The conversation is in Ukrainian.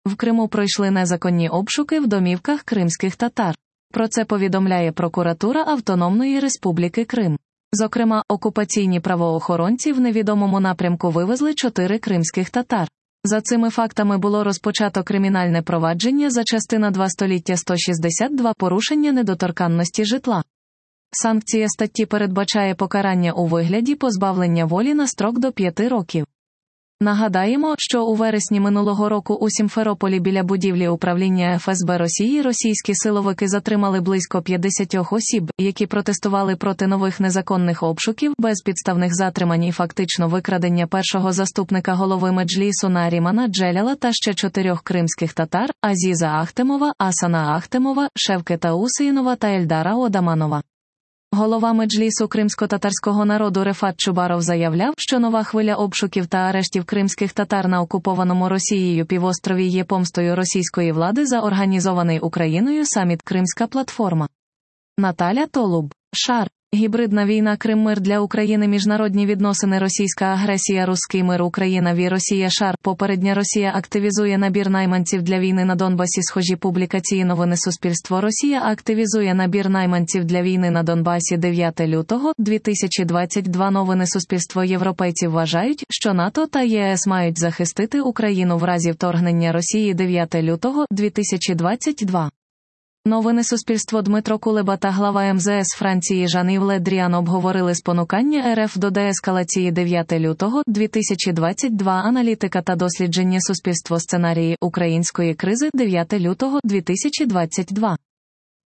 В Криму пройшли незаконні обшуки в домівках кримських татар. Про це повідомляє прокуратура Автономної Республіки Крим. Зокрема, окупаційні правоохоронці в невідомому напрямку вивезли 4 кримських татар. За цими фактами було розпочато кримінальне провадження за частина 2 століття 162 порушення недоторканності житла. Санкція статті передбачає покарання у вигляді позбавлення волі на строк до 5 років. Нагадаємо, що у вересні минулого року у Сімферополі біля будівлі управління ФСБ Росії російські силовики затримали близько 50 осіб, які протестували проти нових незаконних обшуків, безпідставних затримань і фактично викрадення першого заступника голови Меджлісу Нарімана Джеляла та ще 4 кримських татар – Азіза Ахтемова, Асана Ахтемова, Шевкета Усеїнова та Ельдара Одаманова. Голова Меджлісу кримсько-татарського народу Рефат Чубаров заявляв, що нова хвиля обшуків та арештів кримських татар на окупованому Росією півострові є помстою російської влади за організований Україною саміт «Кримська платформа». Наталя Толуб. Шар. Гібридна війна Крим-мир для України. Міжнародні відносини. Російська агресія. Руський мир. Україна ві. Росія. Шар. Попередня Росія активізує набір найманців для війни на Донбасі. Схожі публікації. Новини. Суспільство. Росія активізує набір найманців для війни на Донбасі. 9 лютого 2022. Новини. Суспільство. Європейці вважають, що НАТО та ЄС мають захистити Україну в разі вторгнення Росії. 9 лютого 2022. Новини. Суспільство. Дмитро Кулеба та глава МЗС Франції Жан-Ів Ле Дріан обговорили спонукання РФ до деескалації. 9 лютого 2022. Аналітика та дослідження. Суспільство. Сценарії української кризи. 9 лютого 2022.